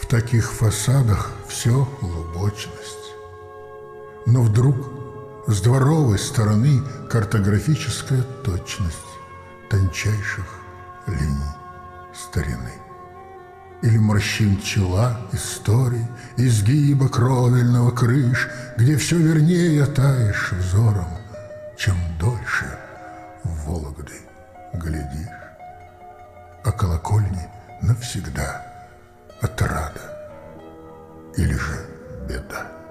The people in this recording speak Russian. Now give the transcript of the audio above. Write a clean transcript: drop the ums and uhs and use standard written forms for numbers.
В таких фасадах все лубочность. Но вдруг с дворовой стороны картографическая точность тончайших линий старины. Или морщин чела истории, изгиба кровельного крыш, где все вернее таешь взором, чем дольше в Вологды глядишь. А колокольни навсегда отрада или же беда.